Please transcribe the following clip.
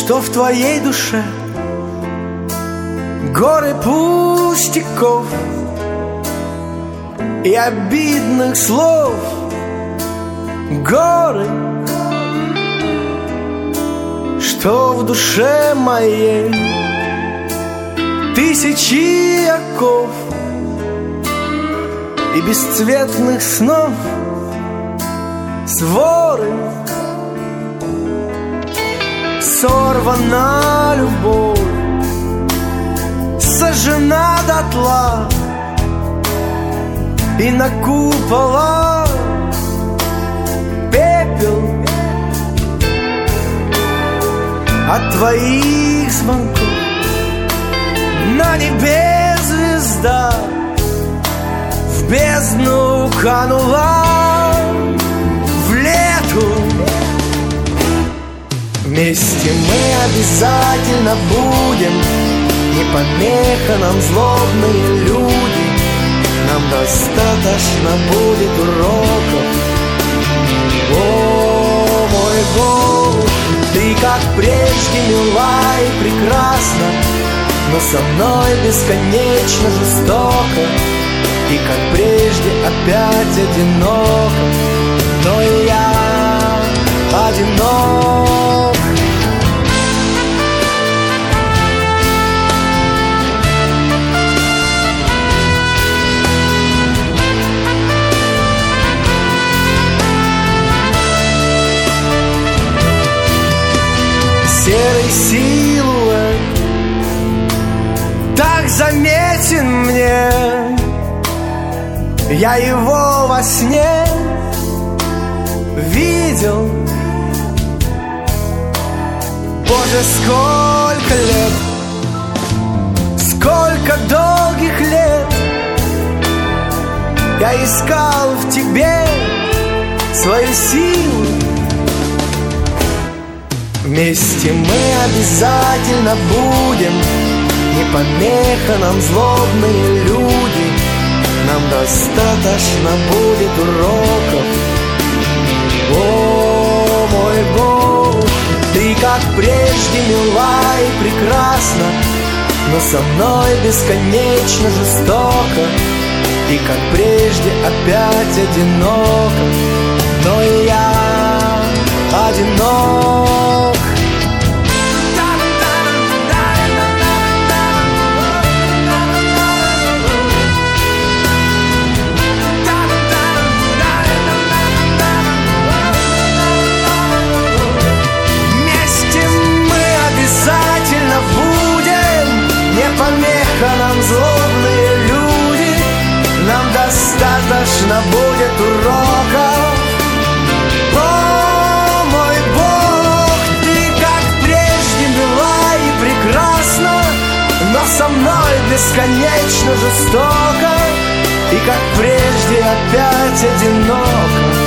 что в твоей душе горы пустяков и обидных слов, горы, что в душе моей тысячи оков и бесцветных снов, своры. Сорвана любовь, сожжена дотла, и на куполах пепел от твоих звонков. На небе звезда в бездну канула, в лету. Вместе мы обязательно будем, не помеха нам злобные люди. Нам достаточно будет уроков. О, мой Бог, ты как прежде мила и прекрасна, но со мной бесконечно жестоко. И как прежде опять одиноко, но и я одинок. Серый силуэт так заметен мне, я его во сне видел. Боже, сколько лет, сколько долгих лет я искал в тебе свою силу. Вместе мы обязательно будем, не помеха нам злобные люди. Нам достаточно будет уроков. О, мой Бог, ты как прежде мила и прекрасна, но со мной бесконечно жестоко. И как прежде опять одиноко, но и я одинок. Помеха нам злобные люди, нам достаточно будет уроков. О, мой Бог, ты как прежде мила и прекрасна, но со мной бесконечно жестоко. И как прежде опять одиноко.